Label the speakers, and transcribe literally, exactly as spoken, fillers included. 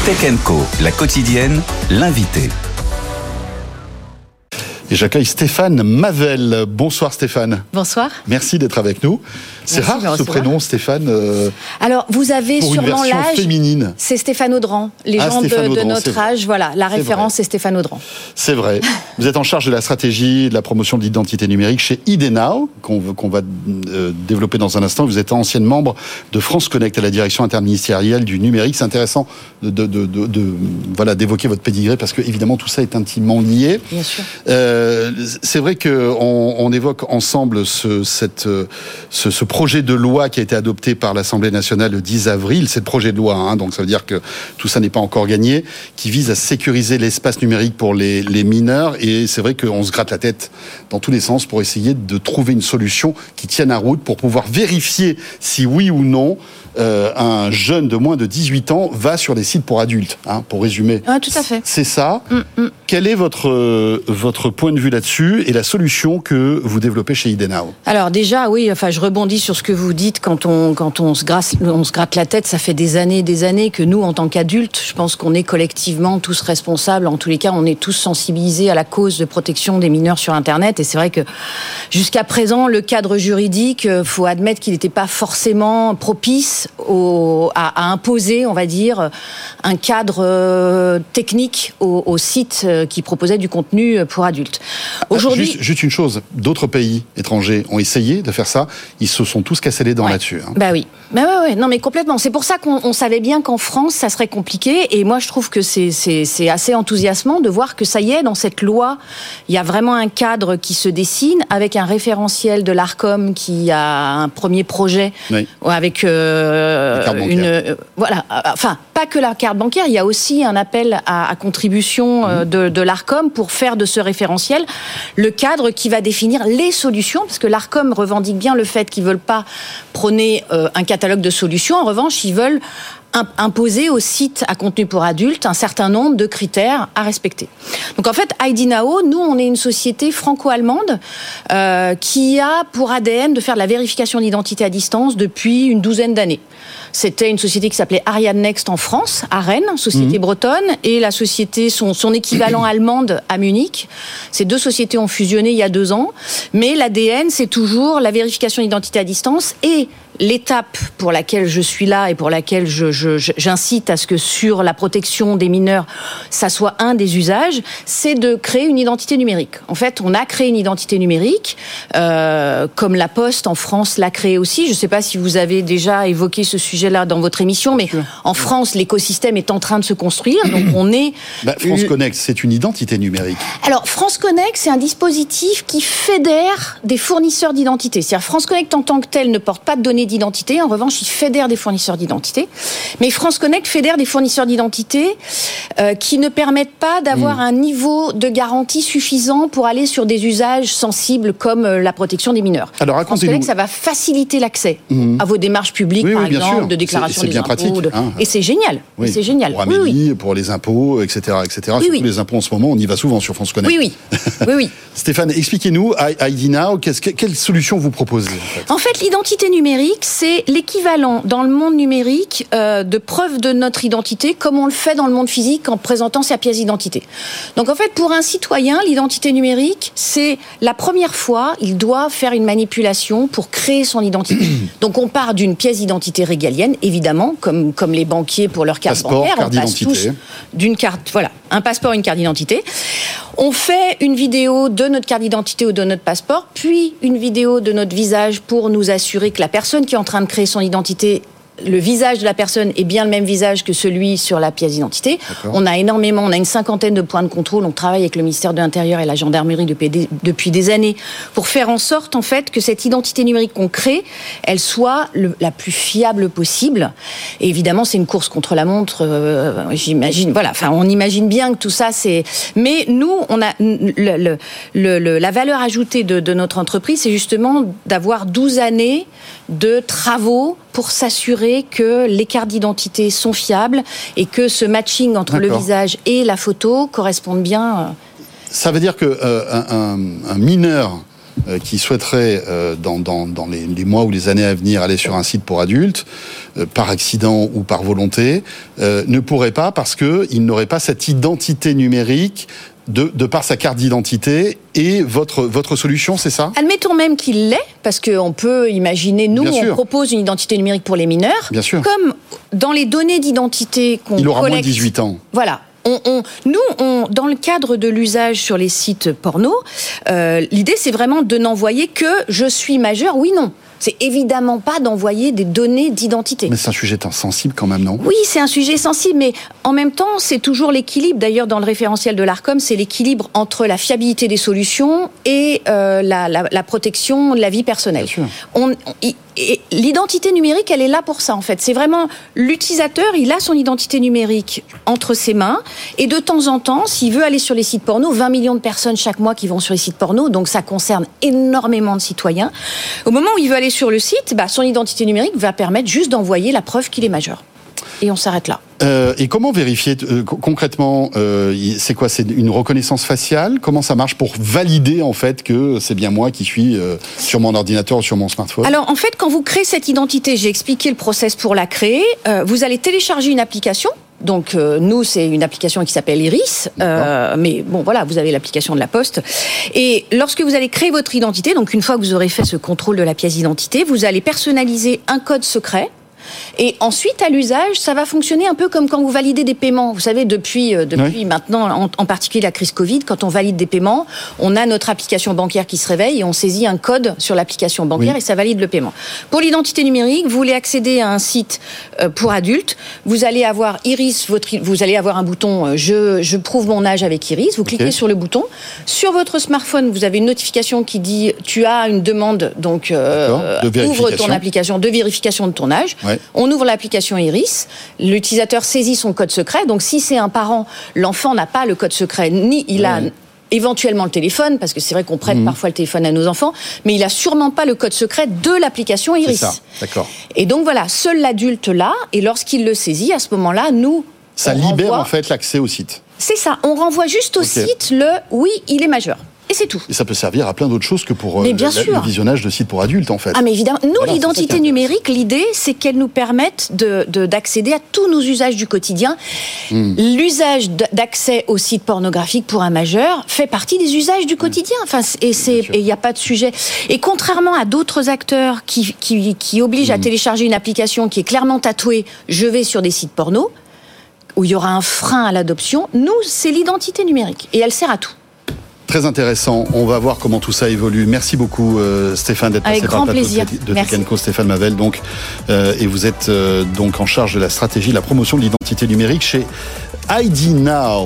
Speaker 1: Tech and Co, la quotidienne, l'invité.
Speaker 2: Et j'accueille Stéphane Mavel. Bonsoir Stéphane.
Speaker 3: Bonsoir.
Speaker 2: Merci d'être avec nous. C'est
Speaker 3: Merci
Speaker 2: rare ce prénom, Stéphane. Euh,
Speaker 3: Alors, vous avez
Speaker 2: pour
Speaker 3: sûrement
Speaker 2: une version
Speaker 3: l'âge.
Speaker 2: Féminine.
Speaker 3: C'est Stéphane Audran. Les
Speaker 2: ah,
Speaker 3: gens
Speaker 2: Stéphane
Speaker 3: de,
Speaker 2: Audran,
Speaker 3: de notre âge, voilà, la
Speaker 2: c'est
Speaker 3: référence,
Speaker 2: vrai.
Speaker 3: c'est Stéphane Audran.
Speaker 2: C'est vrai. Vous êtes en charge de la stratégie, de la promotion de l'identité numérique chez Idenao, qu'on, qu'on va euh, développer dans un instant. Vous êtes ancienne membre de France Connect à la direction interministérielle du numérique. C'est intéressant de, de, de, de, de voilà, d'évoquer votre pédigré parce que, évidemment, tout ça est intimement lié.
Speaker 3: Bien sûr.
Speaker 2: Euh, c'est vrai qu'on on évoque ensemble ce, cette, ce, ce projet de loi qui a été adopté par l'Assemblée nationale le dix avril. C'est le projet de loi, hein, donc ça veut dire que tout ça n'est pas encore gagné, qui vise à sécuriser l'espace numérique pour les, les mineurs. Et c'est vrai qu'on se gratte la tête dans tous les sens pour essayer de trouver une solution qui tienne la route pour pouvoir vérifier si oui ou non euh, un jeune de moins de dix-huit ans va sur des sites pour adultes, hein, pour résumer.
Speaker 3: Ah, tout à fait.
Speaker 2: C'est ça.
Speaker 3: Mm, mm.
Speaker 2: Quel est votre, euh, votre point de vue là-dessus et la solution que vous développez chez Idenao?
Speaker 3: Alors déjà, oui, enfin, je rebondis sur ce que vous dites quand on quand on se grasse, on se gratte la tête. Ça fait des années, et des années que nous, en tant qu'adultes, je pense qu'on est collectivement tous responsables. En tous les cas, on est tous sensibilisés à la cause de protection des mineurs sur Internet. Et c'est vrai que jusqu'à présent, le cadre juridique, faut admettre qu'il n'était pas forcément propice au, à, à imposer, on va dire, un cadre euh, technique aux, aux sites qui proposaient du contenu pour adultes. Aujourd'hui,
Speaker 2: juste, juste une chose, d'autres pays étrangers ont essayé de faire ça, ils se sont tous cassés les dents
Speaker 3: ouais.
Speaker 2: là-dessus. Hein.
Speaker 3: Bah oui, bah ouais, ouais, non mais complètement. C'est pour ça qu'on on savait bien qu'en France ça serait compliqué. Et moi je trouve que c'est c'est c'est assez enthousiasmant de voir que ça y est, dans cette loi, il y a vraiment un cadre qui se dessine avec un référentiel de l'Arcom qui a un premier projet
Speaker 2: oui.
Speaker 3: avec euh, une euh, voilà, enfin pas que la carte bancaire, il y a aussi un appel à, à contribution euh, de, de l'Arcom pour faire de ce référentiel le cadre qui va définir les solutions, parce que l'Arcom revendique bien le fait qu'ils veulent pas prôner euh, un catalogue de solutions. En revanche, ils veulent imposer aux sites à contenu pour adultes un certain nombre de critères à respecter. Donc en fait, Idenao, nous, on est une société franco-allemande euh, qui a pour A D N de faire de la vérification d'identité à distance depuis une douzaine d'années. C'était une société qui s'appelait Ariane Next en France, à Rennes, société mmh. bretonne, et la société, son, son équivalent allemande à Munich. Ces deux sociétés ont fusionné il y a deux ans, mais l'A D N, c'est toujours la vérification d'identité à distance et l'étape pour laquelle je suis là et pour laquelle je, je, j'incite à ce que sur la protection des mineurs, ça soit un des usages, c'est de créer une identité numérique. En fait, on a créé une identité numérique, euh, comme la Poste en France l'a créée aussi. Je ne sais pas si vous avez déjà évoqué ce sujet-là dans votre émission, mais en France, l'écosystème est en train de se construire. Donc on est...
Speaker 2: Bah, France Connect, c'est une identité numérique.
Speaker 3: Alors, France Connect, c'est un dispositif qui fédère des fournisseurs d'identité. C'est-à-dire, France Connect en tant que tel ne porte pas de données d'identité. En revanche, il fédère des fournisseurs d'identité. Mais France Connect fédère des fournisseurs d'identité euh, qui ne permettent pas d'avoir mmh. un niveau de garantie suffisant pour aller sur des usages sensibles comme euh, la protection des mineurs.
Speaker 2: Alors,
Speaker 3: France Connect, ça va faciliter l'accès mmh. à vos démarches publiques,
Speaker 2: oui,
Speaker 3: par
Speaker 2: oui,
Speaker 3: exemple,
Speaker 2: sûr.
Speaker 3: de déclaration
Speaker 2: c'est, c'est
Speaker 3: des
Speaker 2: bien
Speaker 3: impôts.
Speaker 2: Pratique,
Speaker 3: de...
Speaker 2: hein.
Speaker 3: Et c'est génial.
Speaker 2: Oui.
Speaker 3: Et c'est génial.
Speaker 2: Pour Amélie,
Speaker 3: oui, oui.
Speaker 2: pour les impôts, et cetera, et cetera.
Speaker 3: Oui,
Speaker 2: Surtout
Speaker 3: oui.
Speaker 2: les impôts en ce moment, on y va souvent sur France Connect.
Speaker 3: Oui, oui. oui, oui.
Speaker 2: Stéphane, expliquez-nous, à Idenao, qu'est-ce que, quelle solution vous proposez en fait,
Speaker 3: en fait, l'identité numérique, c'est l'équivalent dans le monde numérique euh, de preuve de notre identité, comme on le fait dans le monde physique en présentant sa pièce d'identité. Donc en fait, pour un citoyen, l'identité numérique, c'est la première fois, il doit faire une manipulation pour créer son identité. Donc on part d'une pièce d'identité régalienne, évidemment, comme, comme les banquiers pour leur carte
Speaker 2: passeport,
Speaker 3: bancaire.
Speaker 2: Carte
Speaker 3: on passe tous d'une carte, voilà, un passeport, une carte d'identité. On fait une vidéo de notre carte d'identité ou de notre passeport, puis une vidéo de notre visage pour nous assurer que la personne qui est en train de créer son identité, le visage de la personne est bien le même visage que celui sur la pièce d'identité. D'accord. On a énormément, on a une cinquantaine de points de contrôle. On travaille avec le ministère de l'Intérieur et la gendarmerie depuis des, depuis des années pour faire en sorte, en fait, que cette identité numérique qu'on crée, elle soit le, la plus fiable possible. Et évidemment, c'est une course contre la montre. Euh, j'imagine, voilà. Enfin, on imagine bien que tout ça, c'est. Mais nous, on a le, le, le, le, la valeur ajoutée de, de notre entreprise, c'est justement d'avoir douze années de travaux pour s'assurer que les cartes d'identité sont fiables et que ce matching entre D'accord. le visage et la photo corresponde bien.
Speaker 2: Ça veut dire que euh, un, un mineur euh, qui souhaiterait, euh, dans, dans, dans les, les mois ou les années à venir, aller sur un site pour adultes, euh, par accident ou par volonté, euh, ne pourrait pas parce qu'il n'aurait pas cette identité numérique De, de par sa carte d'identité et votre, votre solution, c'est ça ?
Speaker 3: Admettons même qu'il l'est, parce qu'on peut imaginer, nous, on propose une identité numérique pour les mineurs.
Speaker 2: Bien sûr.
Speaker 3: Comme dans les données d'identité qu'on collecte...
Speaker 2: Il aura moins de dix-huit ans.
Speaker 3: Voilà. On, on, nous, on, dans le cadre de l'usage sur les sites porno, euh, l'idée, c'est vraiment de n'envoyer que « je suis majeur », oui, non. C'est évidemment pas d'envoyer des données d'identité.
Speaker 2: Mais c'est un sujet sensible quand même, non ?
Speaker 3: Oui, c'est un sujet sensible, mais en même temps, c'est toujours l'équilibre. D'ailleurs, dans le référentiel de l'Arcom, c'est l'équilibre entre la fiabilité des solutions et euh, la, la, la protection de la vie personnelle. On, on, et l'identité numérique, elle est là pour ça, en fait. C'est vraiment l'utilisateur, il a son identité numérique entre ses mains, et de temps en temps, s'il veut aller sur les sites porno, vingt millions de personnes chaque mois qui vont sur les sites porno, donc ça concerne énormément de citoyens. Au moment où il veut aller sur le site, bah, son identité numérique va permettre juste d'envoyer la preuve qu'il est majeur. Et on s'arrête là.
Speaker 2: Euh, et comment vérifier euh, concrètement euh, c'est quoi ? C'est une reconnaissance faciale ? Comment ça marche pour valider en fait que c'est bien moi qui suis euh, sur mon ordinateur ou sur mon smartphone ?
Speaker 3: Alors en fait, quand vous créez cette identité, j'ai expliqué le process pour la créer. Euh, vous allez télécharger une application. Donc euh, nous, c'est une application qui s'appelle Iris, euh, mais bon voilà, vous avez l'application de la Poste. Et lorsque vous allez créer votre identité, donc une fois que vous aurez fait ce contrôle de la pièce d'identité, vous allez personnaliser un code secret. Et ensuite, à l'usage, ça va fonctionner un peu comme quand vous validez des paiements. Vous savez, depuis, euh, depuis oui. maintenant, en, en particulier la crise Covid, quand on valide des paiements, on a notre application bancaire qui se réveille et on saisit un code sur l'application bancaire oui. et ça valide le paiement. Pour l'identité numérique, vous voulez accéder à un site euh, pour adultes, vous allez avoir Iris, votre, vous allez avoir un bouton euh, je, je prouve mon âge avec Iris, vous cliquez okay. sur le bouton. Sur votre smartphone, vous avez une notification qui dit tu as une demande, donc euh, ouvre ton application de vérification de ton âge. Ouais. On ouvre l'application Iris, l'utilisateur saisit son code secret, donc si c'est un parent, l'enfant n'a pas le code secret, ni il a... Mmh. éventuellement le téléphone, parce que c'est vrai qu'on prête mmh. parfois le téléphone à nos enfants, mais il n'a sûrement pas le code secret de l'application Iris.
Speaker 2: C'est ça, d'accord.
Speaker 3: Et donc voilà, seul l'adulte l'a, et lorsqu'il le saisit, à ce moment-là, nous...
Speaker 2: Ça libère renvoie... en fait l'accès au site.
Speaker 3: C'est ça, on renvoie juste au okay. site le « oui, il est majeur ». Et c'est tout.
Speaker 2: Et ça peut servir à plein d'autres choses que pour euh,
Speaker 3: bien
Speaker 2: le,
Speaker 3: sûr.
Speaker 2: le visionnage de sites pour adultes, en fait.
Speaker 3: Ah, mais évidemment. Nous, voilà, l'identité
Speaker 2: c'est
Speaker 3: numérique, l'idée, c'est qu'elle nous permette de, de, d'accéder à tous nos usages du quotidien. Mmh. L'usage d'accès aux sites pornographiques pour un majeur fait partie des usages du quotidien. Enfin, et il n'y a pas de sujet. Et contrairement à d'autres acteurs qui, qui, qui obligent mmh. à télécharger une application qui est clairement tatouée « je vais sur des sites porno », où il y aura un frein à l'adoption, nous, c'est l'identité numérique. Et elle sert à tout.
Speaker 2: Très intéressant. On va voir comment tout ça évolue. Merci beaucoup, euh, Stéphane, d'être
Speaker 3: Avec
Speaker 2: passé par le plateau
Speaker 3: plaisir.
Speaker 2: de Tech and Co. Stéphane Mavel, donc, euh, et vous êtes euh, donc en charge de la stratégie, de la promotion de l'identité numérique chez I D Now.